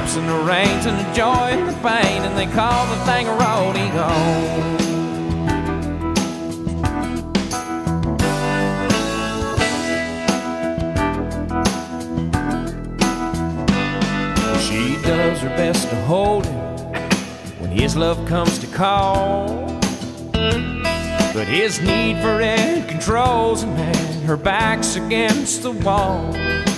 ropes and the reins and the joy and the pain, and they call the thing a rodeo. She does her best to hold him when his love comes to call, but his need for it controls him, and her back's against the wall.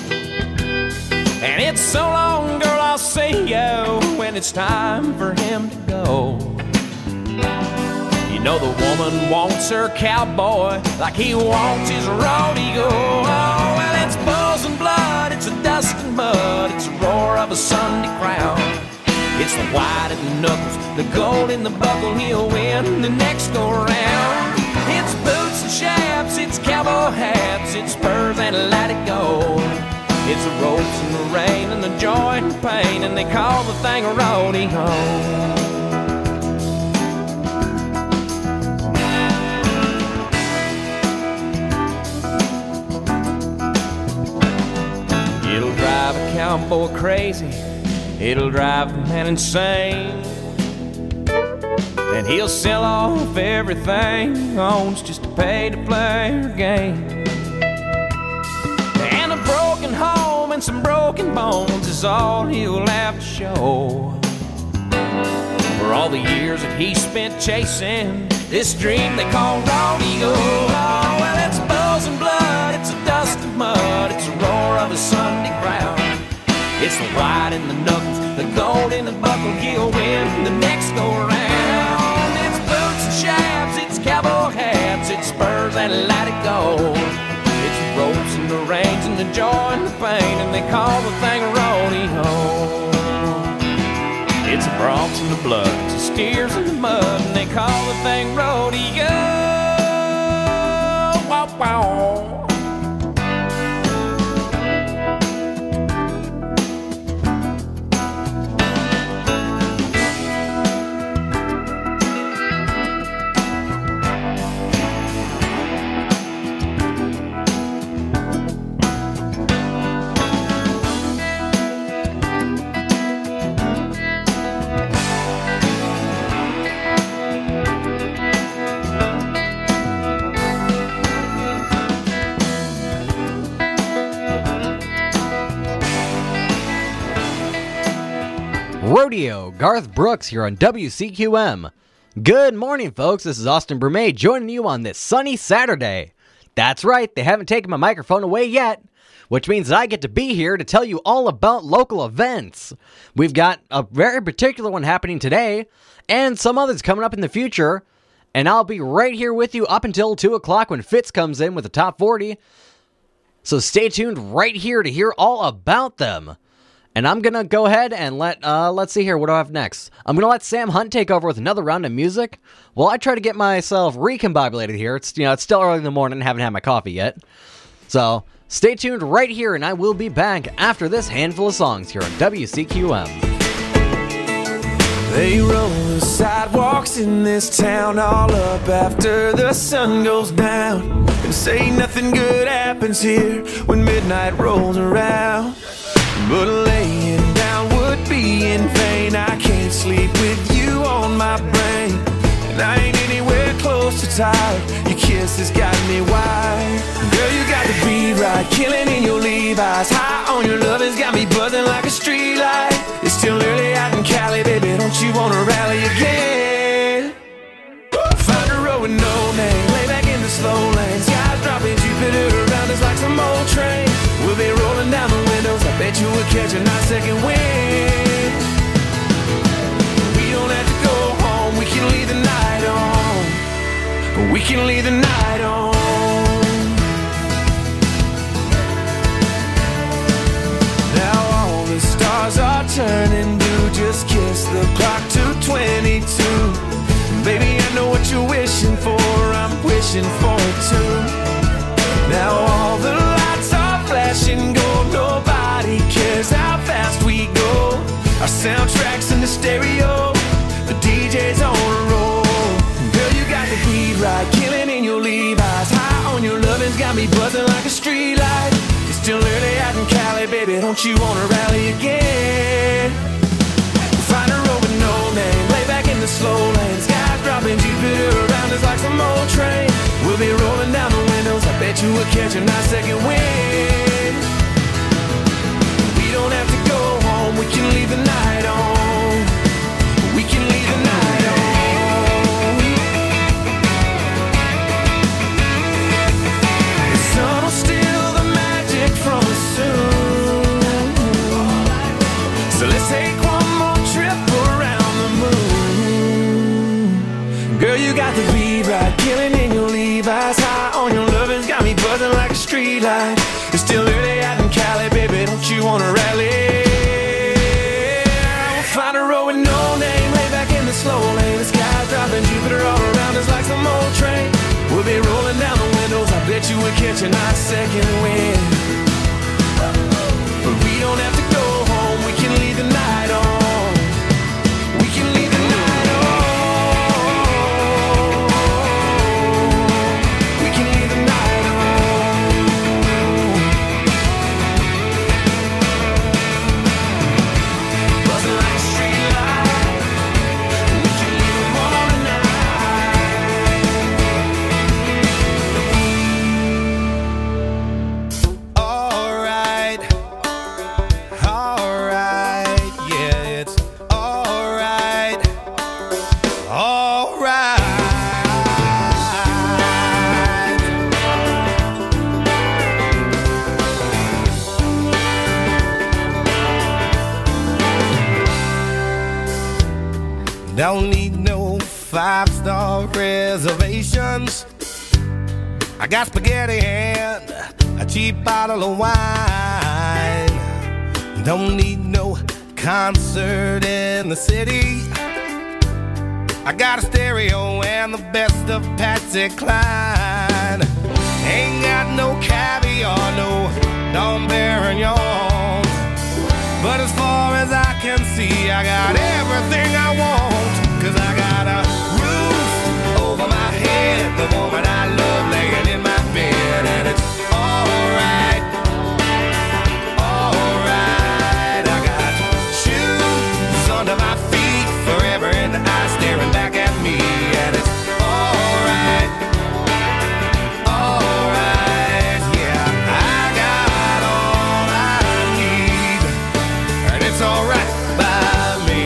And it's so long, girl, I'll see you when it's time for him to go. You know the woman wants her cowboy like he wants his rodeo. Oh, well, it's bulls and blood, it's a dust and mud, it's a roar of a Sunday crowd. It's the white in the knuckles, the gold in the buckle, he'll win the next go-round. It's boots and chaps, it's cowboy hats, it's spurs and let it go. It's the ropes and the rain and the joy and the pain, and they call the thing a rodeo. It'll drive a cowboy crazy, it'll drive the man insane, and he'll sell off everything he owns just to pay to play her game. And a broken home and some broken bones is all he'll have to show for all the years that he spent chasing this dream they call rodeo. Oh, well, it's bulls and blood, it's a dust and mud, it's a roar of a Sunday crowd. It's the white in the knuckles, the gold in the buckle, he'll win the next go-round. It's boots and chaps, it's cowboy hats, it's spurs and let it go. It's the ropes and the reins and the joy and the pain, and they call the thing a rodeo. It's the broncs and the blood, it's the steers and the mud, and they call the thing rodeo. Wow, wow. Rodeo, Garth Brooks here on WCQM. Good morning, folks. This is Austin Brumay joining you on this sunny Saturday. That's right, they haven't taken my microphone away yet, which means that I get to be here to tell you all about local events. We've got a very particular one happening today, and some others coming up in the future, and I'll be right here with you up until 2 o'clock when Fitz comes in with the top 40. So stay tuned right here to hear all about them. And I'm going to go ahead and let's see here, what do I have next? I'm going to let Sam Hunt take over with another round of music while I try to get myself recombobulated here. It's still early in the morning, haven't had my coffee yet. So stay tuned right here, and I will be back after this handful of songs here on WCQM. They roll the sidewalks in this town all up after the sun goes down, and say nothing good happens here when midnight rolls around. But laying down would be in vain. I can't sleep with you on my brain, and I ain't anywhere close to tired. Your kiss has got me wired. Girl, you got the beat right, killing in your Levi's. High on your love has got me buzzing like a street light. It's still early out in Cali, baby, don't you wanna rally again? Find a road with no name, lay back in the slow lane. Skies dropping Jupiter around us like some old train. We'll be rolling down the windows, I bet you will catch a nice second wind. We don't have to go home, we can leave the night on. We can leave the night on. Now all the stars are turning blue, just kiss the clock to 22. Baby, I know what you're wishing for, I'm wishing for it too. Now all the lights are flashing gold, nobody cares how fast we go. Our soundtrack's in the stereo, the DJ's on a roll. Girl, you got the beat right, killing in your Levi's. High on your lovin's got me buzzing like a street light. It's still early out in Cali, baby, don't you wanna rally again? we'll catch a nice second wind. We don't have to go home, we can leave the night on. We can leave the night on. The sun will steal the magic from us soon. So let's take one more trip around the moon. Girl, you got the beat right, killing in your Levi's. High on your lovin's got me buzzing like a street light. It's still early out in Cali, baby, don't you wanna rally? We'll find a road with no name, lay back in the slow lane. The sky's dropping, Jupiter all around us like some old train. We'll be rolling down the windows, I bet you we'll catch a nice second wind. But we don't have to go home, we can leave the night on. We can leave the night on. We can leave the night on. Buzzing like a street light. We can leave the morning night. Alright, alright, yeah, it's alright, alright. Don't need no 5-star reservations. I got spaghetti and a cheap bottle of wine. Don't need no concert in the city. I got a stereo and the best of Patsy Cline. Ain't got no caviar, no Dom Perignon. But as far as I can see, I got everything I want. 'Cause I got a roof over my head, the woman I love laying in my bed. And it's alright, alright. I got shoes under my feet, forever in the eye staring back at me. And it's alright, alright, yeah. I got all I need, and it's alright by me.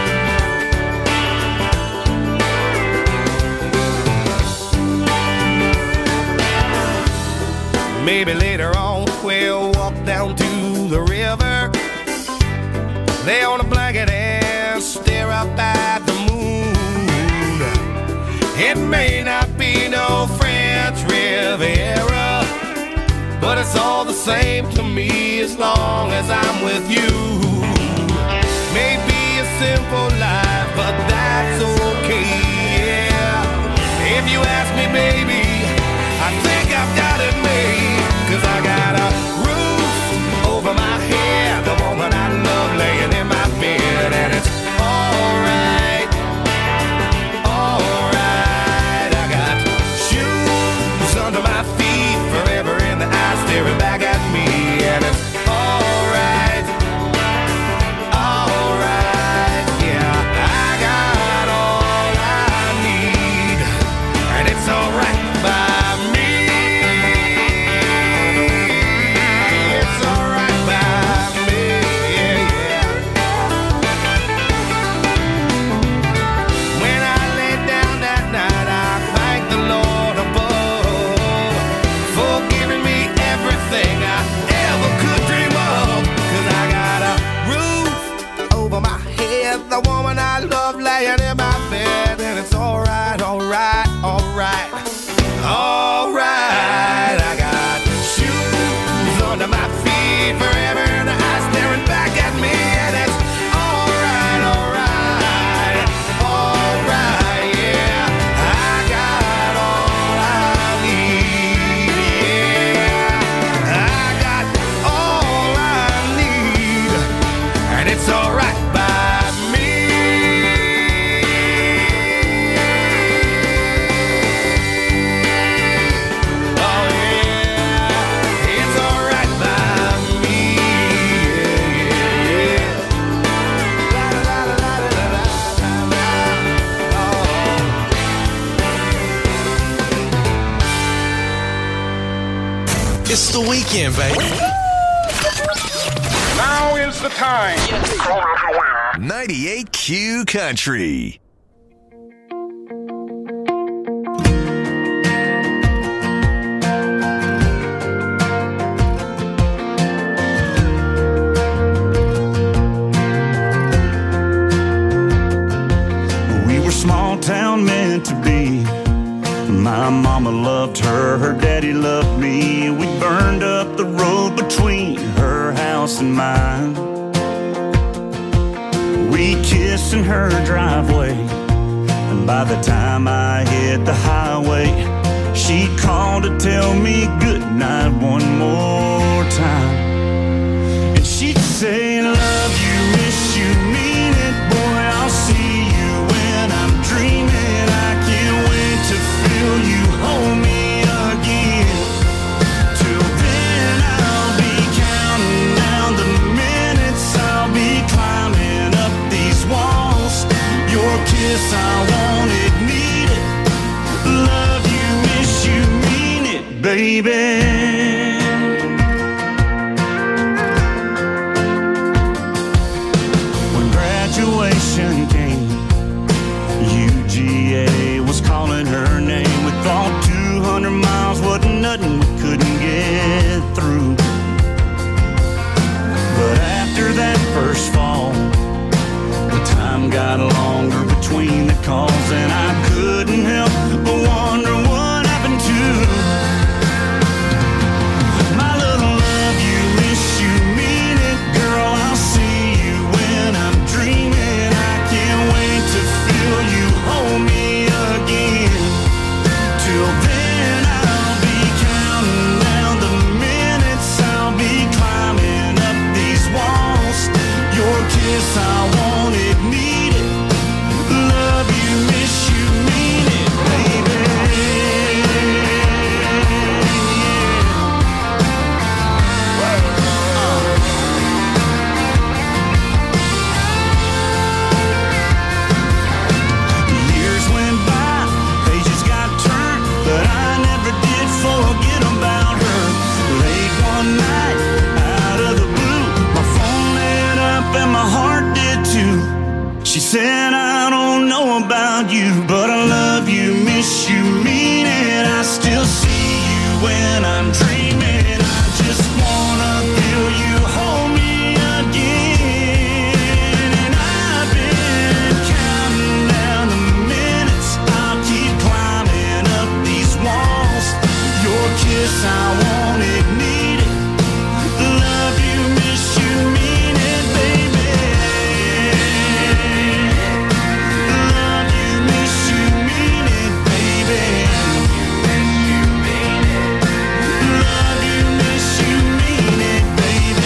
Maybe later on we'll walk down to the river, lay on a blanket and stare up at the moon. It may not be no French Riviera, but it's all the same to me as long as I'm with you. Maybe a simple life, but that's okay, yeah. If you ask me, baby, I think I've got it made. 'Cause I got a roof over my head, the woman I love laying in my bed. And it's alright, alright. I got shoes under my feet, forever in the eye staring back at me. And it's alright, alright, yeah. I got all I need, and it's alright by me. It's alright by me, yeah, yeah. When I lay down that night, I thank the Lord above for giving me everything I ever could dream of. 'Cause I got a roof over my head, the woman I love laying in my bed. And it's alright, alright, alright, alright. I got shoes under my feet, forever in the eye staring back at me. And it's alright, alright, alright, yeah. I got all I need, yeah. I got all I need, and it's alright by me. Oh yeah, it's alright by me. It's the weekend, baby. Now is the time. 98Q Country. We were small town meant to be. My mama loved her, her daddy loved me. We burned up the road between her house and mine. We kissed in her driveway, and by the time I hit the highway, she called to tell me goodnight one more time. And she'd say, love you, miss you, mean it, boy, I'll see you when I'm dreaming. I can't wait to feel you hold me again. Till then I'll be counting down the minutes, I'll be climbing up these walls. Your kiss, I want it, need it. Love you, miss you, mean it, baby. Graduation came, UGA was calling her name. We thought 200 miles wasn't nothing we couldn't get through. But after that first fall, the time got longer between the calls, and I couldn't help but wonder what happened to my little love you, miss you, mean it, girl, I'll see you when I'm dreaming. I can't wait to feel you hold me again. Till then I'll be counting down the minutes, I'll be climbing up these walls. Your kiss, I want it, need it. Love you, miss you, mean it, baby. Years went by, pages got turned, but I never did forget about her. Late one night, out of the blue, my phone lit up and my heart did too. She said, I don't know about you, but I love you, miss you, mean it. I still see you when I'm dreaming. I just wanna feel you hold me again. And I've been counting down the minutes, I'll keep climbing up these walls. Your kiss, I want it, need it. Love you, miss you, mean it, baby. Love you, miss you, mean it, baby. Love you, miss you, mean it, baby.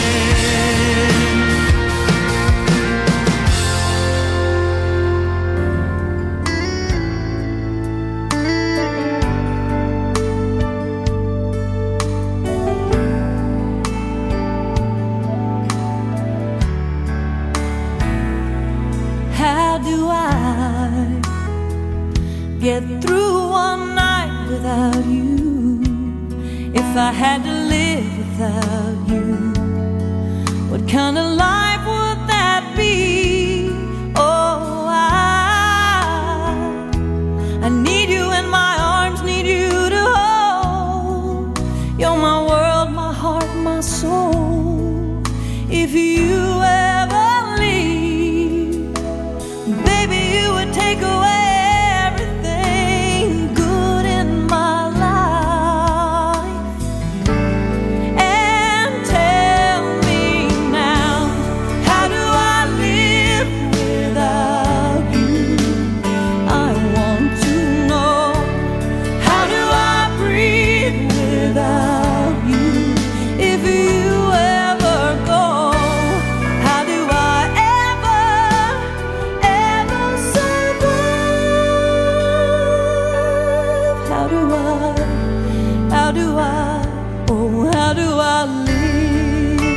How do I get through one night without you? If I had to live without you, what kind of life would that be? Oh, I need you in my arms, need you to hold. You're my world, my heart, my soul. If you ever leave, baby, you would take away everything good in my life. And tell me now, how do I live without you? I want to know, how do I breathe without you? If you ever go, how do I ever survive? How do I live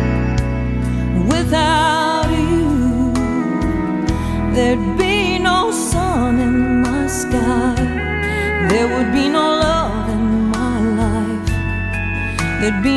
without you? There'd be no sun in my sky, there would be no love in my life, there'd be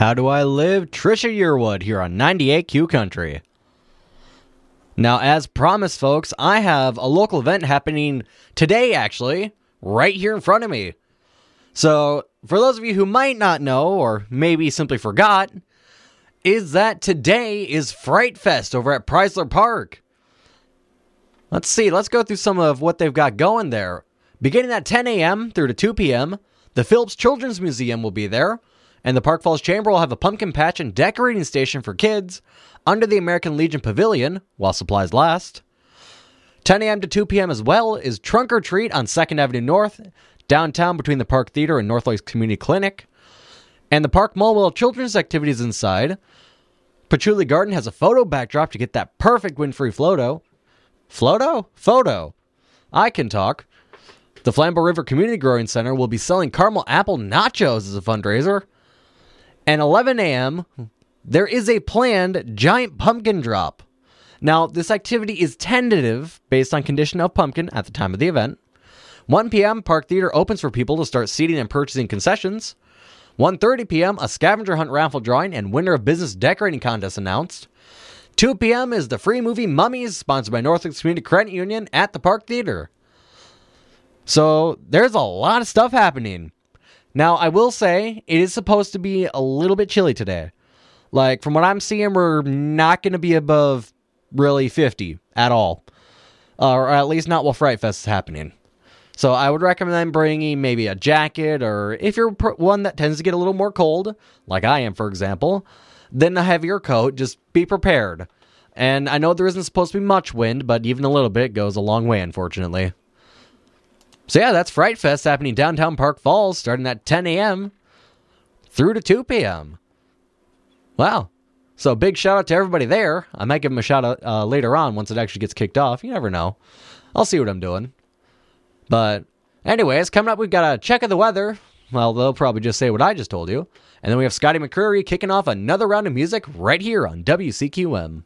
How Do I Live? Trisha Yearwood here on 98Q Country. Now, as promised, folks, I have a local event happening today, actually, right here in front of me. So, for those of you who might not know, or maybe simply forgot, is that today is Fright Fest over at Chrysler Park. Let's go through some of what they've got going there. Beginning at 10 a.m. through to 2 p.m., the Phillips Children's Museum will be there, and the Park Falls Chamber will have a pumpkin patch and decorating station for kids under the American Legion Pavilion while supplies last. 10 a.m. to 2 p.m. as well is Trunk or Treat on 2nd Avenue North, downtown between the Park Theater and North Lakes Community Clinic. And the Park Mall will have children's activities inside. Patchouli Garden has a photo backdrop to get that perfect wind-free photo. Photo. I can talk. The Flambeau River Community Growing Center will be selling caramel apple nachos as a fundraiser. And 11 a.m., there is a planned giant pumpkin drop. Now, this activity is tentative based on condition of pumpkin at the time of the event. 1 p.m., Park Theater opens for people to start seating and purchasing concessions. 1:30 p.m., a scavenger hunt raffle drawing and winner of business decorating contest announced. 2 p.m. is the free movie Mummies, sponsored by North Lakes Community Credit Union at the Park Theater. So, there's a lot of stuff happening. Now, I will say, it is supposed to be a little bit chilly today. Like, from what I'm seeing, we're not going to be above, really, 50 at all. Or at least not while Fright Fest is happening. So, I would recommend bringing maybe a jacket, or if you're one that tends to get a little more cold, like I am, for example, then a heavier coat. Just be prepared. And I know there isn't supposed to be much wind, but even a little bit goes a long way, unfortunately. So yeah, that's Fright Fest happening downtown Park Falls, starting at 10 a.m. through to 2 p.m. Wow. So big shout out to everybody there. I might give them a shout out later on once it actually gets kicked off. You never know. I'll see what I'm doing. But anyways, coming up, we've got a check of the weather. Well, they'll probably just say what I just told you. And then we have Scotty McCreery kicking off another round of music right here on WCQM.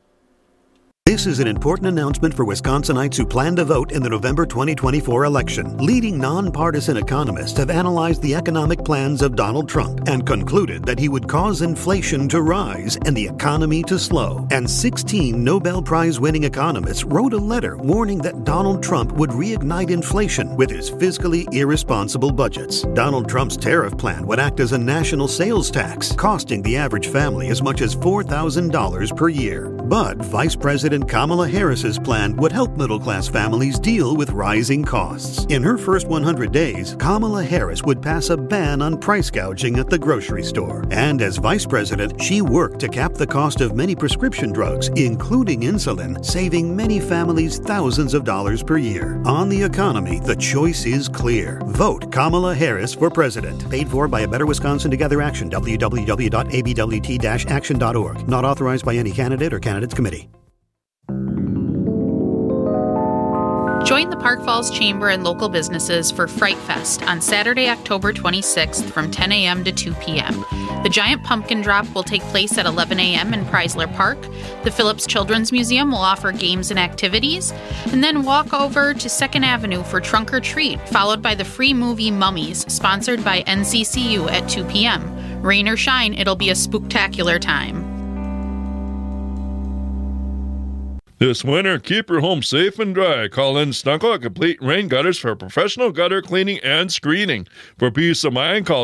This is an important announcement for Wisconsinites who plan to vote in the November 2024 election. Leading nonpartisan economists have analyzed the economic plans of Donald Trump and concluded that he would cause inflation to rise and the economy to slow. And 16 Nobel Prize-winning economists wrote a letter warning that Donald Trump would reignite inflation with his fiscally irresponsible budgets. Donald Trump's tariff plan would act as a national sales tax, costing the average family as much as $4,000 per year. But Vice President Kamala Harris's plan would help middle-class families deal with rising costs. In her first 100 days, Kamala Harris would pass a ban on price gouging at the grocery store. And as vice president, she worked to cap the cost of many prescription drugs, including insulin, saving many families thousands of dollars per year. On the economy, the choice is clear. Vote Kamala Harris for president. Paid for by A Better Wisconsin Together Action, www.abwt-action.org. Not authorized by any candidate or candidates committee. Join the Park Falls Chamber and local businesses for Fright Fest on Saturday, October 26th from 10 a.m. to 2 p.m. The giant pumpkin drop will take place at 11 a.m. in Chrysler Park. The Phillips Children's Museum will offer games and activities. And then walk over to 2nd Avenue for Trunk or Treat, followed by the free movie Mummies, sponsored by NCCU at 2 p.m. Rain or shine, it'll be a spooktacular time. This winter, keep your home safe and dry. Call in Stunkel at Complete Rain Gutters for professional gutter cleaning and screening. For peace of mind, call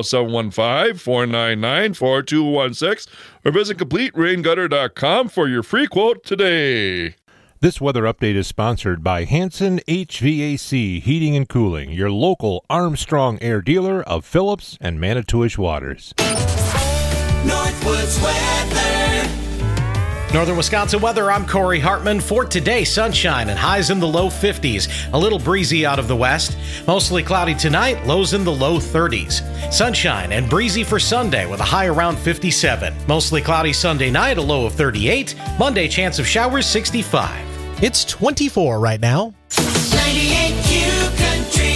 715-499-4216 or visit CompleteRainGutter.com for your free quote today. This weather update is sponsored by Hanson HVAC Heating and Cooling, your local Armstrong Air dealer of Phillips and Manitowish Waters. Northwoods Weather. Northern Wisconsin weather, I'm Corey Hartman. For today, sunshine and highs in the low 50s. A little breezy out of the west. Mostly cloudy tonight, lows in the low 30s. Sunshine and breezy for Sunday with a high around 57. Mostly cloudy Sunday night, a low of 38. Monday, chance of showers 65. It's 24 right now. 98Q Country.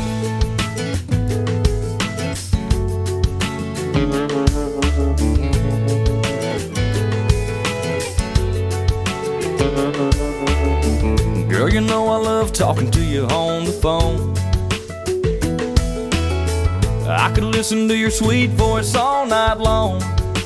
Girl, you know I love talking to you on the phone. I could listen to your sweet voice all night long.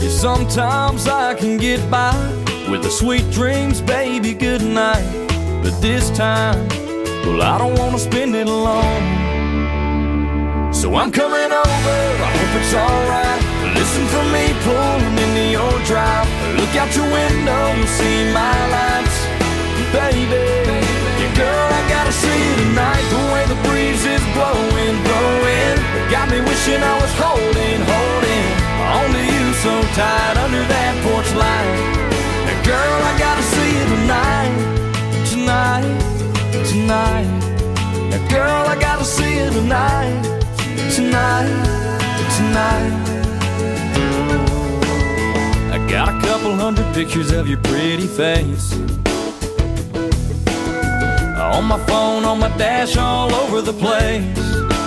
Yeah, sometimes I can get by with the sweet dreams, baby, good night. But this time, well, I don't want to spend it alone. So I'm coming over, I hope it's alright. Listen for me pulling into your drive. Look out your window, you'll see my lights. Baby, yeah, girl, I gotta see you tonight. The way the breeze is blowing, blowing, it got me wishing I was holding onto you so tight under that porch light. Now, girl, I gotta see you tonight, tonight, tonight. Now, girl, I gotta see you tonight, tonight, tonight. I got a couple hundred pictures of your pretty face on my phone, on my dash, all over the place.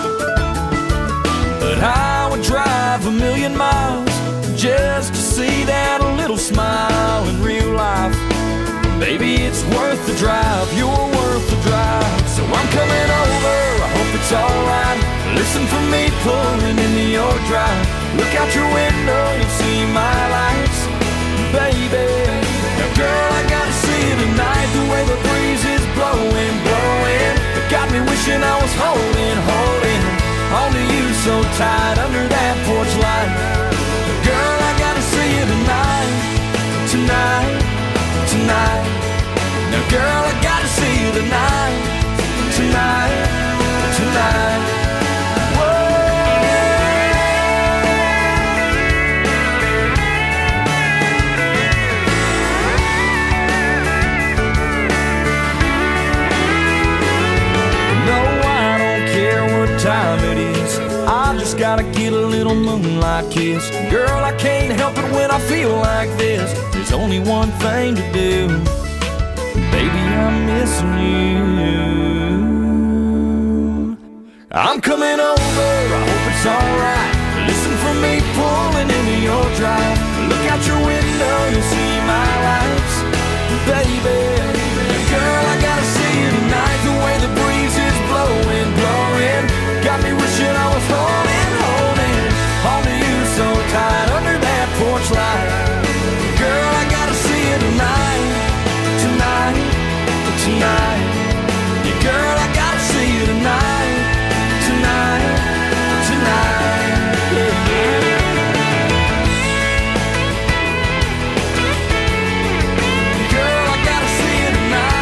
But I would drive 1,000,000 miles just to see that little smile in real life. Baby, it's worth the drive, you're worth the drive. So I'm coming over, I hope it's alright. Listen for me pulling into your drive. Look out your window, you'll see my lights. Baby, now girl, I gotta see you tonight. The way the breeze is blowing, blowing, it got me wishing I was holding onto you so tight under that porch light. Girl, I gotta see you tonight, tonight, tonight. Now girl, I gotta see you tonight, tonight, tonight. Time it is, I just gotta get a little moonlight kiss. Girl, I can't help it when I feel like this. There's only one thing to do, baby, I'm missing you. I'm coming over, I hope it's alright. Listen for me pulling into your drive. Look out your window, you'll see my lights. Baby, girl, I gotta see you tonight. The way the breeze is blowing, blowing, got me wishing I was holding onto you so tight under that porch light. Girl, I gotta see you tonight, tonight, tonight. Yeah, girl, I gotta see you tonight, tonight, tonight. Yeah, yeah. Girl, I gotta see you tonight.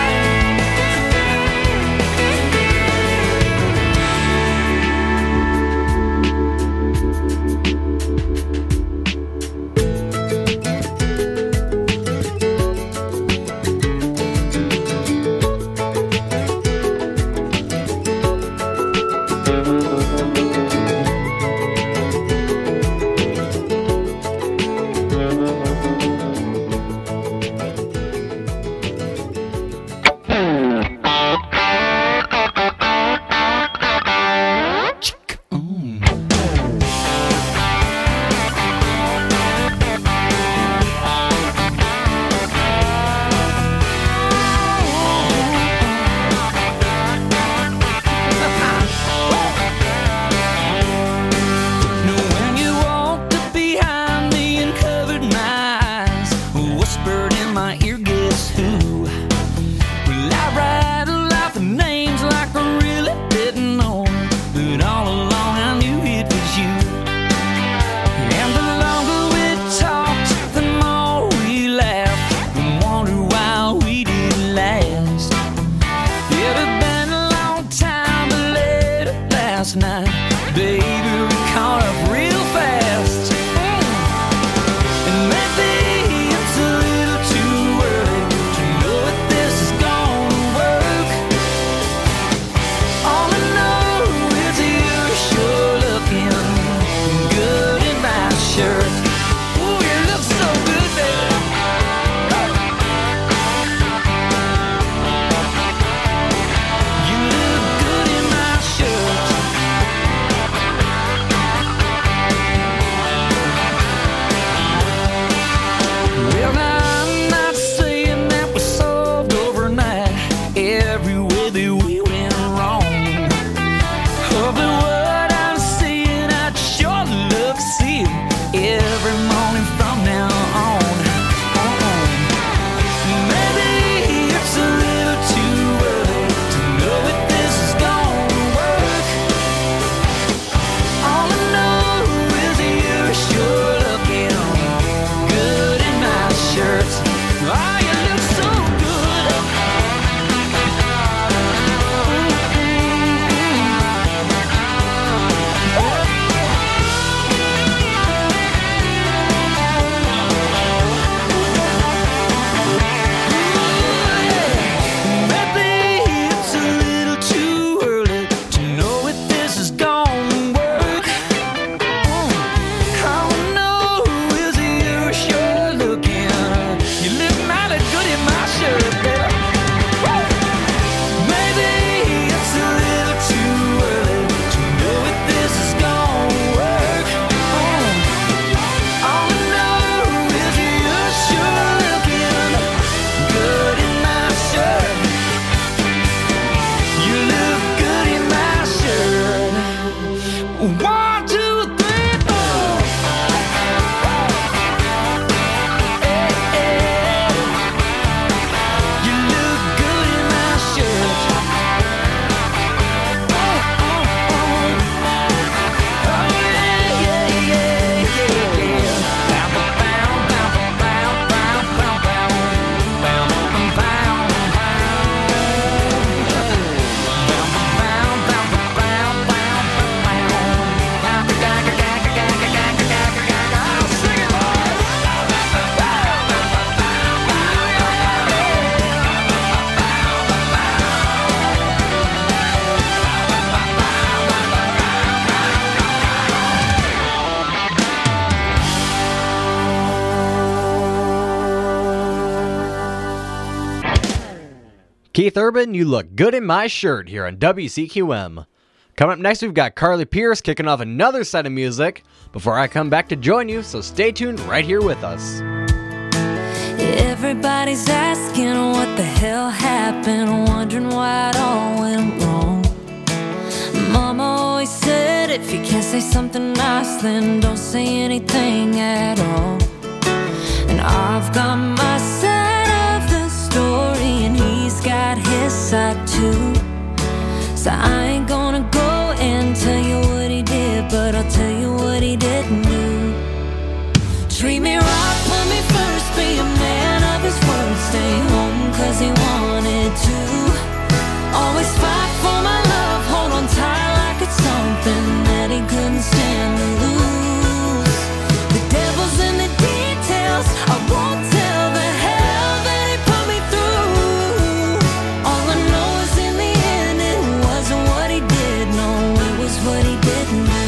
Keith Urban, You Look Good in My Shirt here on WCQM. Coming up next, we've got Carly Pearce kicking off another set of music before I come back to join you, so stay tuned right here with us. Everybody's asking what the hell happened, wondering why it all went wrong. Mama always said if you can't say something nice, then don't say anything at all. And I've got my side of the story, and he's got his side too. So I ain't gonna go and tell you what he did, but I'll tell you what he didn't do. Treat me right, put me first, be a man of his word, stay home cause he wanted to. Always fight for my love, hold on tight like it's something that he couldn't stand to lose. The devil's in the details, I won't tell the hell that he put me through. All I know is in the end it wasn't what he did, no, it was what he didn't do.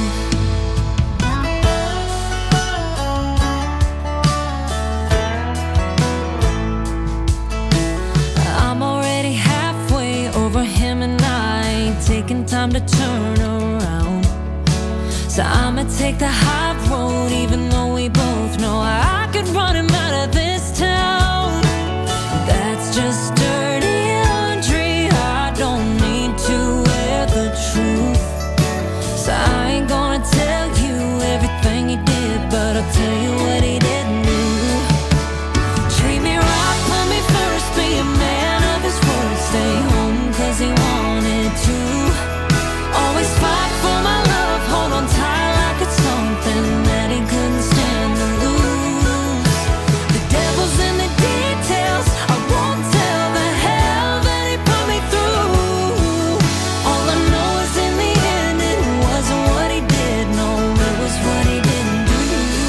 I'm already halfway over him and I ain't taking time to turn around. So I'ma take the high road even though we both know I could run him out of this town. That's just dirty laundry, I don't need to wear the truth. So I ain't gonna tell you everything he did, but I'll tell you what he didn't do. Treat me right, put me first, be a man of his word, stay home cause he wanted to. Always fight for my love, hold on tight like it's something that he couldn't stand to lose. The devil's in the details, I won't tell the hell that he put me through. All I know is in the end it wasn't what he did, no, it was what he didn't do.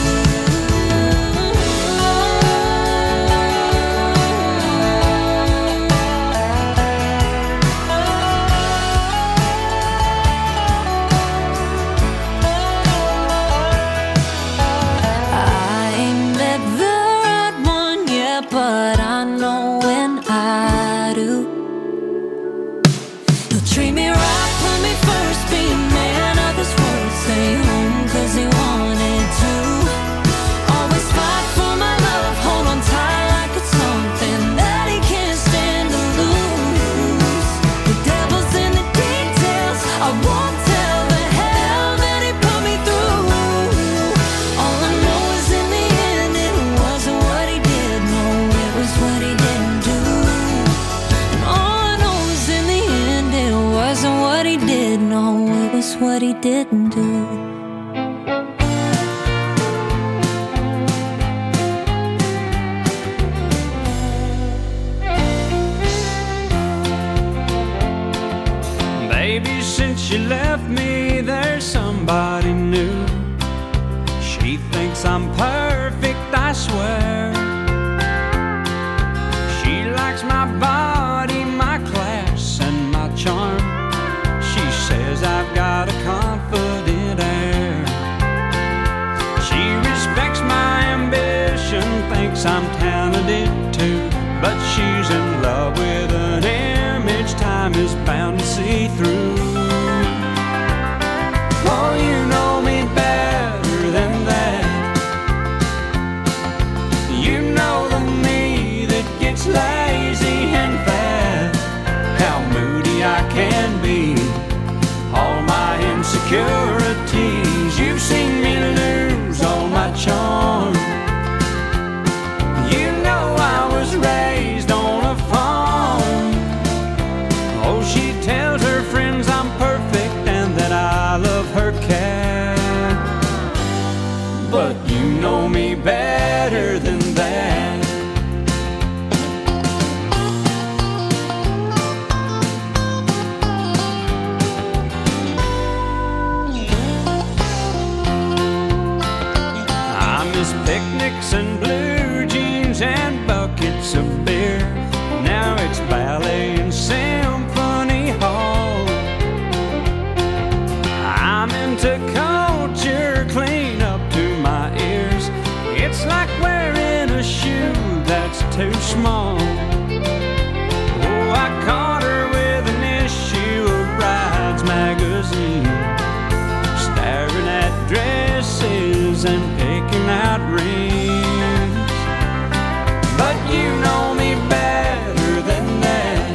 I ain't met the right one yet, but I know when I do. He'll treat me right, put me first, be a man of his word, stay home cause he wanted to. Always fight for my love, hold on tight like it's something that he can't stand to lose. The devil's in the details, I won't tell the hell that he put me through. All I know is in the end it wasn't what he did, no, it was what he didn't do. And all I know is in the end it wasn't what he did, no, it was what he didn't do. Baby, since you left me, there's somebody new. She thinks I'm perfect, I swear. She likes my body, my class, and my charm. She says I've got a confident air. She respects my ambition, thinks I'm talented too. But she's in love with an image time is bound to see through. Oh, you know me better than that. You know the me that gets lazy and fat. How moody I can be, all my insecurities. You've seen me lose all my charm. You know I was raised on a farm. Oh, she tells her friends I'm perfect and that I love her cat. But you know me better than that. I miss picnics and blue jeans and buckets of beer. Now it's ballet and symphony hall. I'm into culture clean up to my ears. It's like wearing a shoe that's too small. Oh, I got rings. But you know me better than that.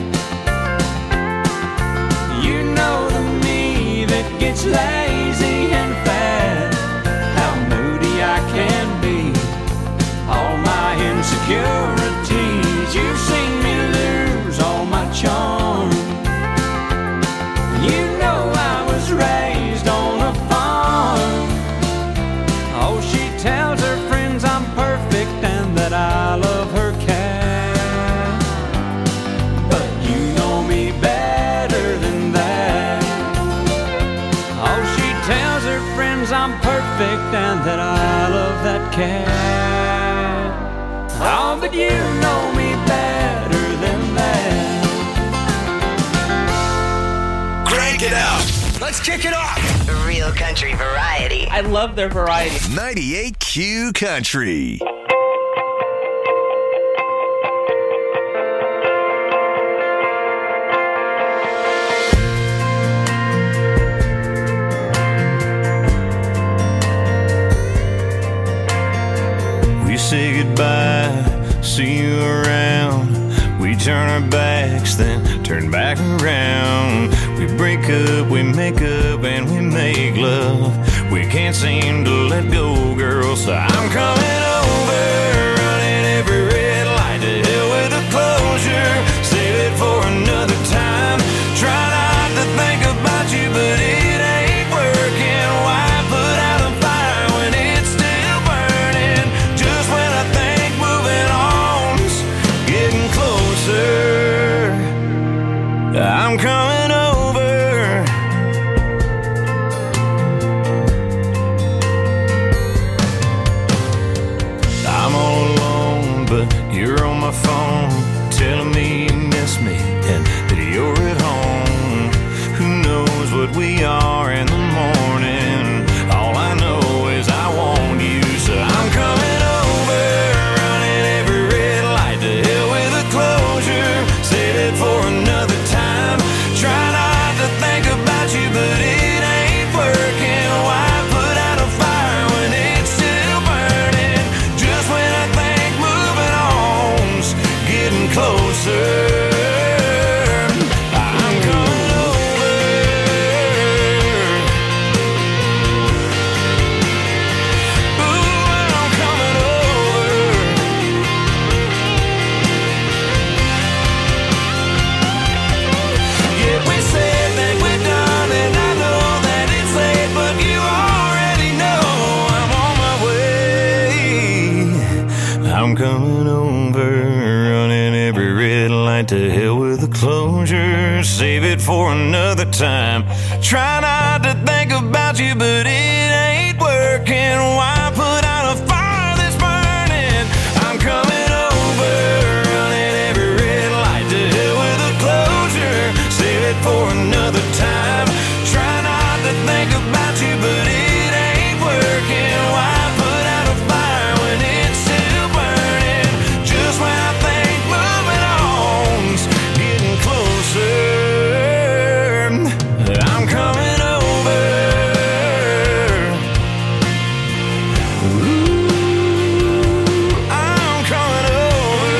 You know the me that gets lazy and fat, how moody I can be, all my insecurities. You've seen me lose all my charm. You know I was raised on a farm. Oh, she tells her friends I'm perfect and that I love her cat. But you know me better than that. Oh, she tells her friends I'm perfect and that I love that cat. Oh, but you know me better than that. Crank it up. Let's kick it off. Real country variety. I love their variety. 98Q Country. We say goodbye, see you around. We turn our backs, then turn back around. We break up, we make up, and we make love. We can't seem to let go, girl, so I'm coming over, running every red light. To hell with the closure, save it for another time. Try not to think about you, but it ain't working. Why put out a fire when it's still burning? Just when I think moving on's getting closer, I'm coming over. I'm all alone, but you're on my phone, telling me you miss me and that you're at home. Who knows what we are in the morning? All I know is I want you, so I'm coming over, running every red light. To hell with the closure, save it for another time. Try not to think about you, but it ain't working. Why put out a fire when it's still burning? Just when I think moving on's getting closer, I'm coming over. Ooh, I'm coming over. Yeah, we said that we're done, and I know that it's late, but you already know I'm on my way. I'm coming over, running every red light. To hell with the closure, save it for another time. Try not to think about you, but it ain't working. Why put out a fire that's burning? I'm coming over, running every red light. To hell with the closure, save it for another time. Try not to think about you, but it ain't working. Why put out a fire when it's still burning? Just when I think moving on's getting closer, I'm coming over. Ooh, I'm coming over.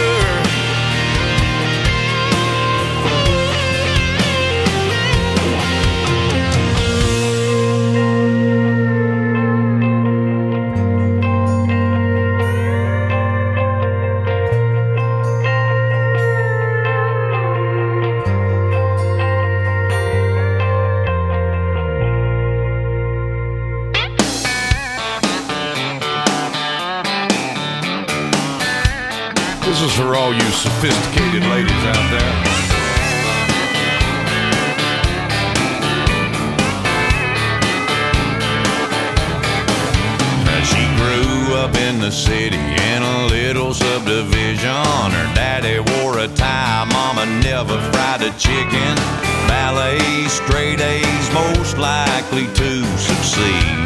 This is for all you sophisticated ladies out there. She grew up in the city in a little subdivision. Her daddy wore a tie, mama never fried a chicken. Ballet, straight A's, most likely to succeed.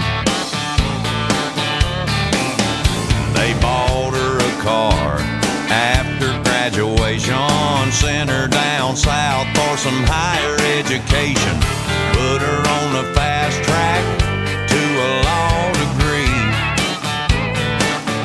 They bought her a car after graduation, sent her down south for some higher education, put her on the fast track to a law degree.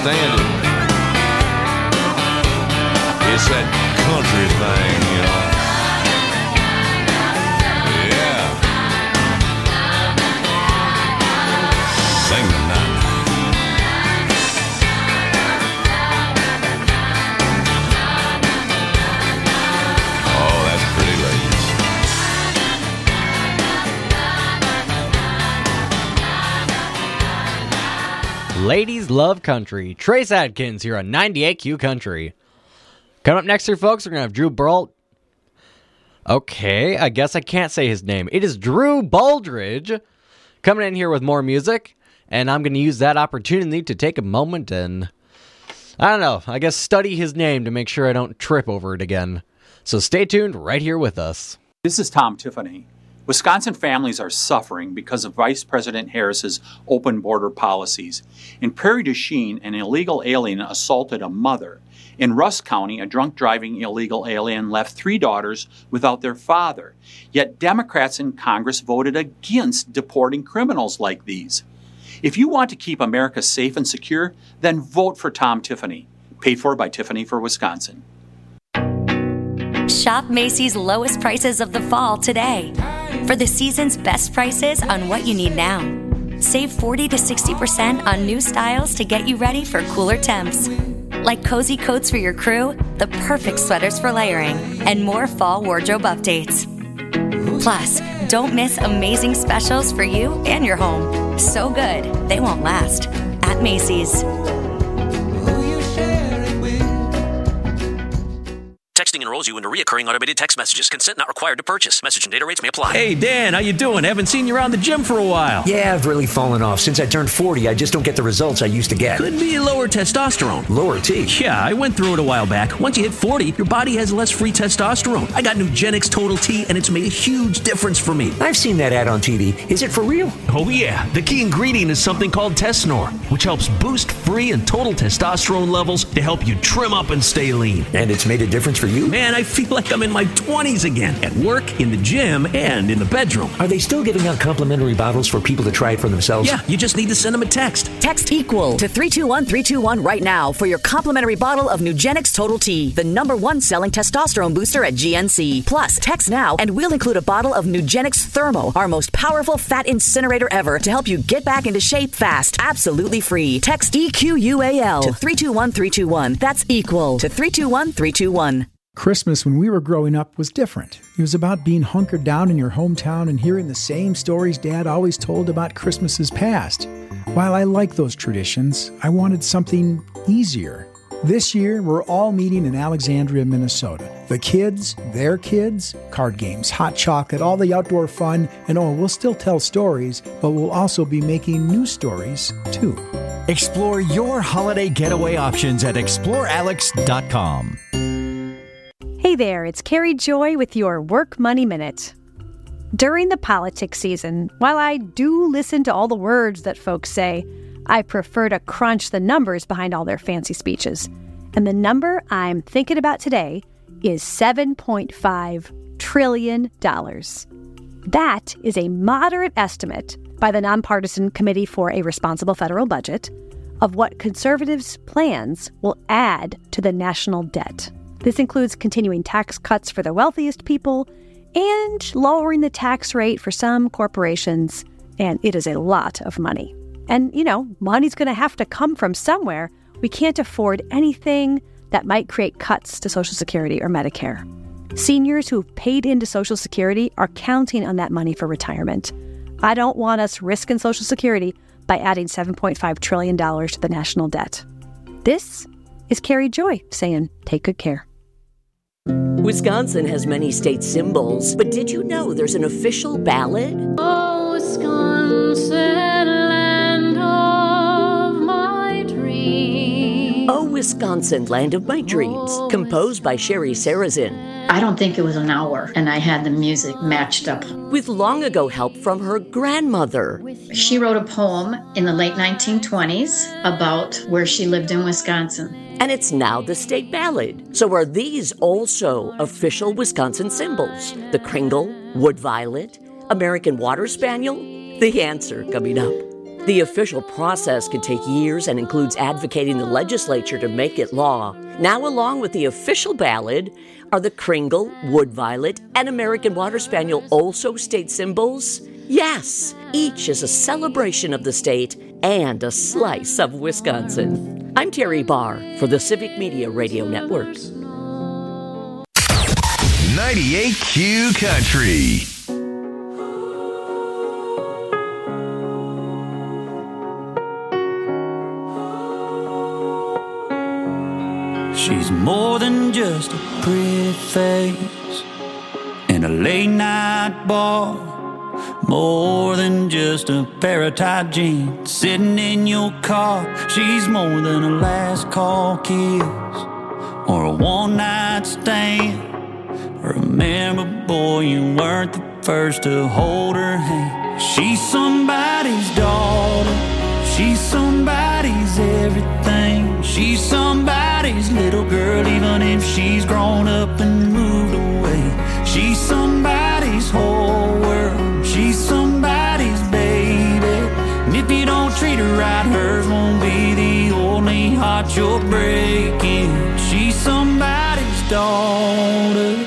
stand it. It's that country thing, you know. Yeah. Sing the night. Oh, that's pretty, ladies. Ladies love country. Trace Adkins here on 98Q Country. Coming up next here, folks, we're going to have Drew Burl. Okay, I guess I can't say his name. It is Drew Baldridge coming in here with more music, and I'm going to use that opportunity to take a moment and, I don't know, I guess study his name to make sure I don't trip over it again. So stay tuned right here with us. This is Tom Tiffany. Wisconsin families are suffering because of Vice President Harris's open border policies. In Prairie du Chien, an illegal alien assaulted a mother. In Rusk County, a drunk driving illegal alien left 3 daughters without their father. Yet Democrats in Congress voted against deporting criminals like these. If you want to keep America safe and secure, then vote for Tom Tiffany. Paid for by Tiffany for Wisconsin. Shop Macy's lowest prices of the fall today. For the season's best prices on what you need now. Save 40 to 60% on new styles to get you ready for cooler temps. Like cozy coats for your crew, the perfect sweaters for layering, and more fall wardrobe updates. Plus, don't miss amazing specials for you and your home. So good, they won't last. At Macy's. Texting enrolls you into recurring automated text messages. Consent not required to purchase. Message and data rates may apply. Hey, Dan, how you doing? Haven't seen you around the gym for a while. Yeah, I've really fallen off. Since I turned 40, I just don't get the results I used to get. Could be lower testosterone. Lower T? Yeah, I went through it a while back. Once you hit 40, your body has less free testosterone. I got Nugenix Total T, and it's made a huge difference for me. I've seen that ad on TV. Is it for real? Oh, yeah. The key ingredient is something called Tesnor, which helps boost free and total testosterone levels to help you trim up and stay lean. And it's made a difference for you? Man, I feel like I'm in my 20s again. At work, in the gym, and in the bedroom. Are they still giving out complimentary bottles for people to try it for themselves? Yeah, you just need to send them a text. Text EQUAL to 321-321 right now for your complimentary bottle of Nugenix Total T, the #1 selling testosterone booster at GNC. Plus, text now and we'll include a bottle of Nugenix Thermo, our most powerful fat incinerator ever, to help you get back into shape fast. Absolutely free. Text EQUAL to 321-321. That's EQUAL to 321-321. Christmas when we were growing up was different. It was about being hunkered down in your hometown and hearing the same stories Dad always told about Christmases past. While I like those traditions, I wanted something easier. This year, we're all meeting in Alexandria, Minnesota. The kids, their kids, card games, hot chocolate, all the outdoor fun, and we'll still tell stories, but we'll also be making new stories, too. Explore your holiday getaway options at explorealex.com. Hey there, it's Carrie Joy with your Work Money Minute. During the politics season, while I do listen to all the words that folks say, I prefer to crunch the numbers behind all their fancy speeches. And the number I'm thinking about today is $7.5 trillion. That is a moderate estimate by the Nonpartisan Committee for a Responsible Federal Budget of what conservatives' plans will add to the national debt. This includes continuing tax cuts for the wealthiest people and lowering the tax rate for some corporations, and it is a lot of money. And, money's going to have to come from somewhere. We can't afford anything that might create cuts to Social Security or Medicare. Seniors who've paid into Social Security are counting on that money for retirement. I don't want us risking Social Security by adding $7.5 trillion to the national debt. This is Carrie Joy saying, take good care. Wisconsin has many state symbols, but did you know there's an official ballad? Oh, Wisconsin, land of my dreams. Oh, Wisconsin, land of my dreams, composed by Sherry Sarazin. I don't think it was an hour, and I had the music matched up. With long ago help from her grandmother. She wrote a poem in the late 1920s about where she lived in Wisconsin. And it's now the state ballad. So are these also official Wisconsin symbols? The Kringle, Wood Violet, American Water Spaniel? The answer coming up. The official process can take years and includes advocating the legislature to make it law. Now, along with the official ballad, are the Kringle, Wood Violet, and American Water Spaniel also state symbols? Yes, each is a celebration of the state and a slice of Wisconsin. I'm Terry Barr for the Civic Media Radio Network. 98Q Country. She's more than just a pretty face in a late night bar, more than just a pair of tight jeans sitting in your car. She's more than a last call kiss or a one night stand. Remember, boy, you weren't the first to hold her hand. She's somebody's daughter, she's somebody's everything. She's somebody's little girl, even if she's grown up and moved away. She's somebody's whole world, she's somebody's baby. And if you don't treat her right, hers won't be the only heart you're breaking. She's somebody's daughter.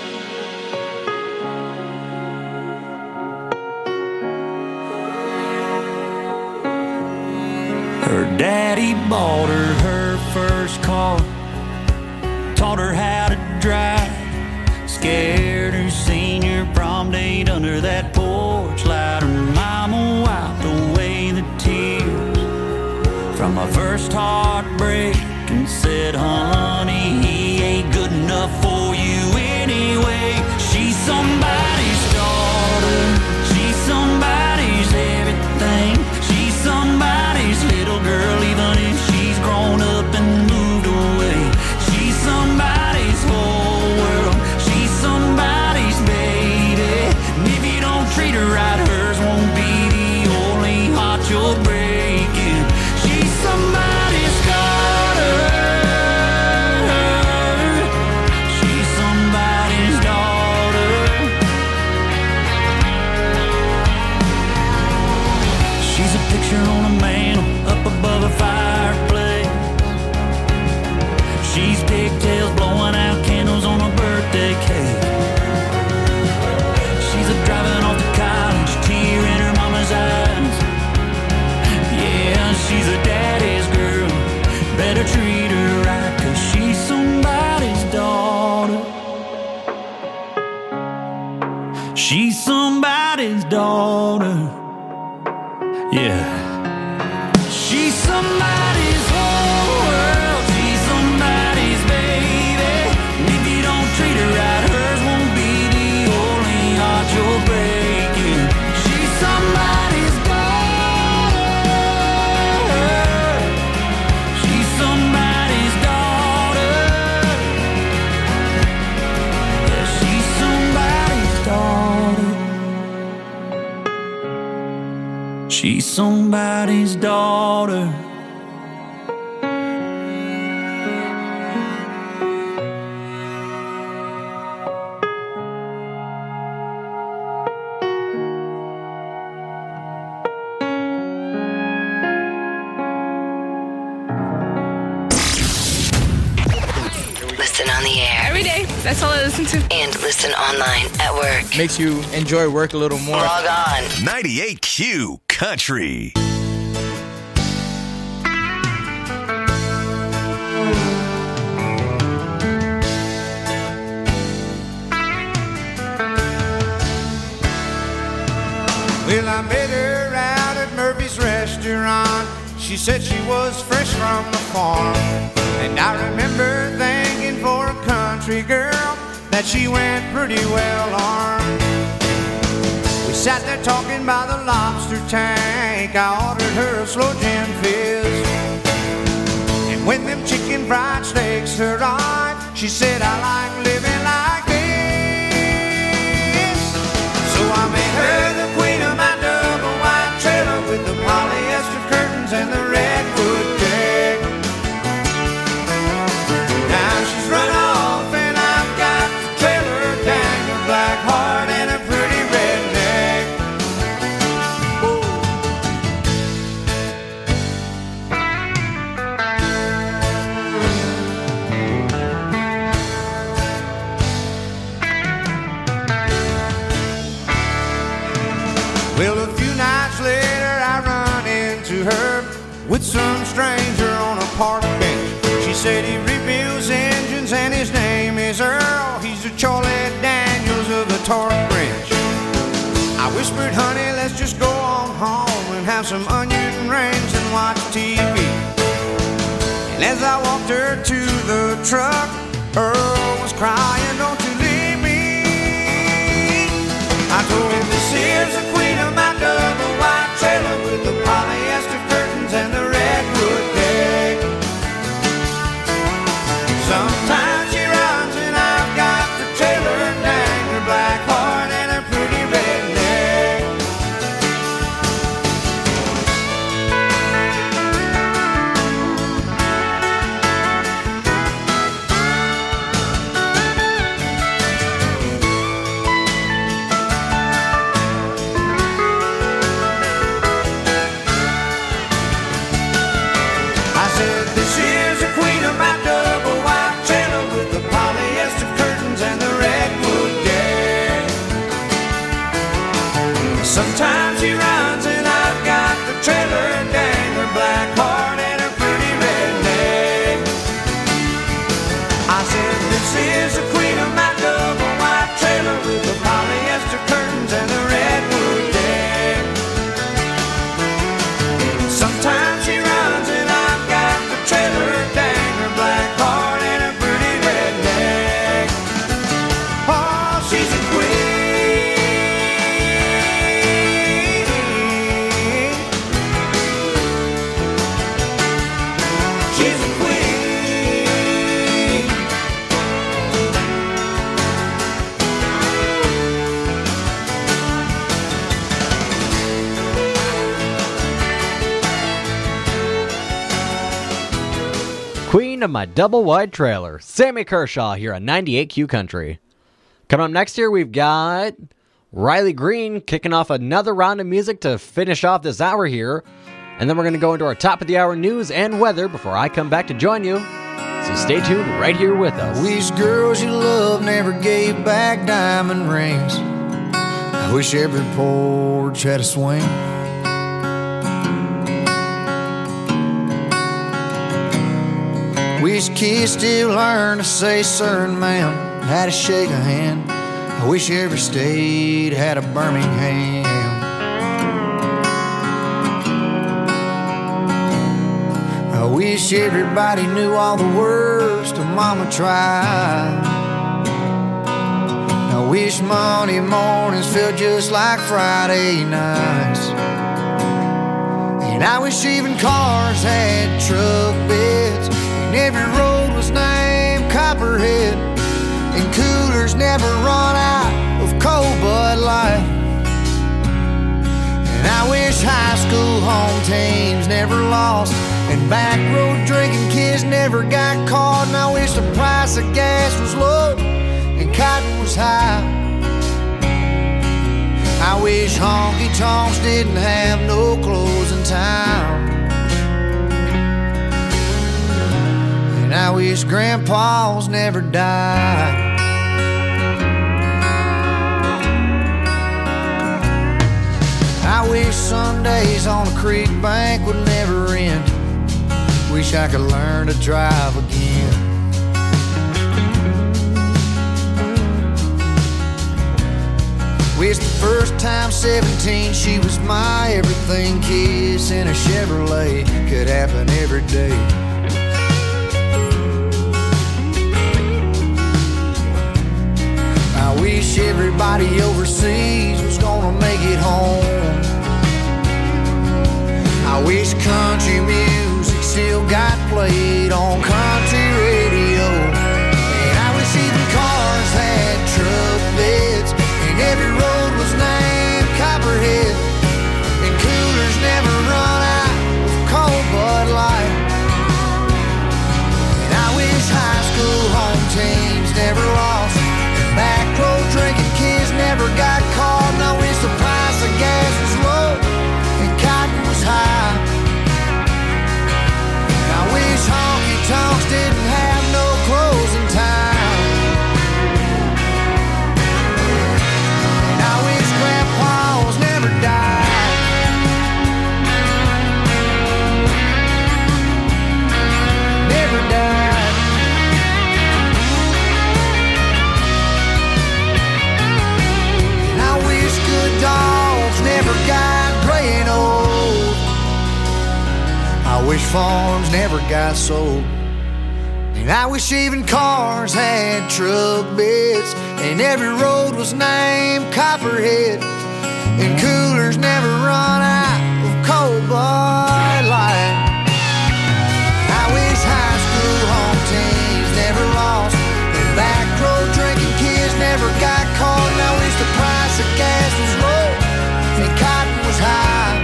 Her daddy bought her first car, taught her how to drive, scared her senior prom date under that porch light. Her mama wiped away the tears from her first heartbreak and said, honey, he ain't good enough for you anyway. She's somebody's daughter, she's somebody's everything. She's somebody's little girl, even if she's grown up and moved away. She's somebody's whole world, she's somebody's baby. And if you don't treat her right, hers won't be the only heart you're breaking. She's somebody's daughter, she's somebody's daughter. She's a picture on a mantle up above a fireplace. She's pigtails blowing out candles on a birthday cake. She's a driving off to college, tear in her mama's eyes. Yeah, she's a daddy's girl, better treat her right, 'cause she's somebody's daughter. She's somebody's daughter. Yeah. She's somebody's whole world, she's somebody's baby. And if you don't treat her right, hers won't be the only heart you're breaking. She's somebody's daughter, she's somebody's daughter. Yeah, she's somebody's daughter. She's somebody's daughter. Listen on the air. Every day. That's all I listen to. And listen online at work. Makes you enjoy work a little more. Log on. 98Q Country. Well, I met her out at Murphy's restaurant. She said she was fresh from the farm. And I remember thinking for a country girl that she went pretty well armed. We sat there talking by the lobster tank. I ordered her a slow gin fizz. And when them chicken fried steaks arrived, she said, I like living like this. So I made her the queen of my double wide trailer with the polyester curtains and the redwood deck. Now she's run off and I've got the trailer, dang her black heart and a pretty redneck. Woo. with some stranger on a park bench. She said he rebuilds engines and his name is Earl. He's the Charlie Daniels of the torque wrench. I whispered, honey, let's just go on home and have some onion rings and watch TV. And as I walked her to the truck, Earl was crying, don't you leave me. I told him, this is the queen of my double wide trailer with the polyester curtains and the redwood deck. Sometimes she runs and I've got the trailer dang, her black heart and her pretty red neck. I said, this is the queen of my double wide trailer with the polyester curtains and the redwood deck. Sometimes she runs and I've got the trailer dang, her black heart and her pretty red neck. I said, this is the queen of my double wide trailer with the polyester curtains and the redwood deck. Sometimes she runs and I've got the trailer dang, her black heart and her pretty red neck. Oh, she's a queen. She's a queen. Queen of my double wide trailer, Sammy Kershaw here on 98Q Country. Coming up next here, we've got Riley Green kicking off another round of music to finish off this hour here. And then we're going to go into our top of the hour news and weather before I come back to join you. So stay tuned right here with us. Wish girls you love never gave back diamond rings. I wish every porch had a swing. Wish kids still learn to say sir and ma'am, how to shake a hand. I wish every state had a Birmingham. I wish everybody knew all the words to Mama Tried. I wish Monday mornings felt just like Friday nights. And I wish even cars had truck beds, and every road was named Copperhead, and coolers never run out of cold Bud Light. And I wish high school home teams never lost, and back road drinking kids never got caught. And I wish the price of gas was low and cotton was high. I wish honky tonks didn't have no closing time. And I wish grandpas never died. I wish Sundays on a creek bank would never end. Wish I could learn to drive again. Wish the first time 17 she was my everything. Kiss in a Chevrolet could happen every day. I wish everybody overseas was gonna make it home. I wish country music still got played on country radio. And I wish even cars had truck beds, and every road was named Copperhead, and coolers never run out of cold Bud Light. And I wish high school home teams never lost, and back road drinking kids never got caught. And I wish the price of gas was low and cotton was high. I wish honky tonks didn't have farms never got sold. And I wish even cars had truck beds, and every road was named Copperhead, and coolers never run out of cold Bud Light. I wish high school home teams never lost, and back road drinking kids never got caught. And I wish the price of gas was low and cotton was high.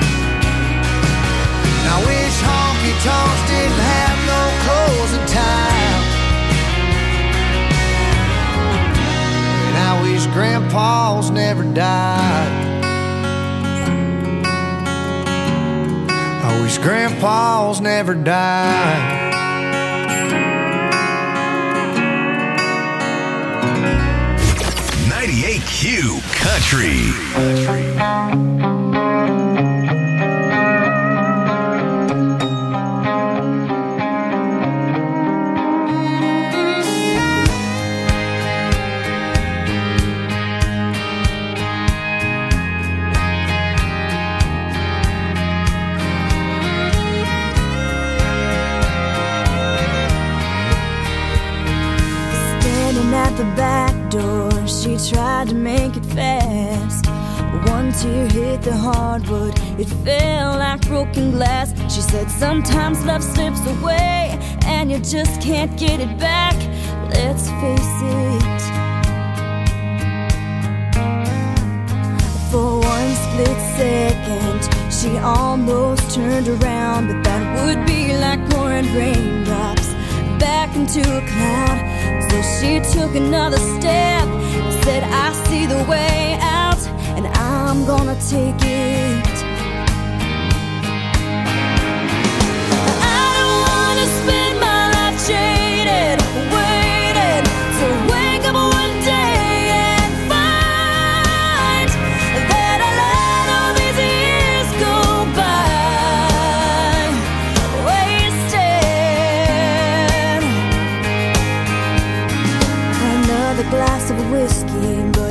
And I wish honky tonks didn't have no closing time. And I wish grandpas never died. I wish grandpas never died. 98Q Country. At the back door, she tried to make it fast. One tear hit the hardwood, it fell like broken glass. She said sometimes love slips away and you just can't get it back. Let's face it. For one split second, she almost turned around, but that would be like pouring raindrops back into a cloud. So she took another step, said I see the way out, and I'm gonna take it. I don't wanna spend my life jaded, waiting to wake up one day and find that I let all these years go by wasted. Another glass of whiskey, but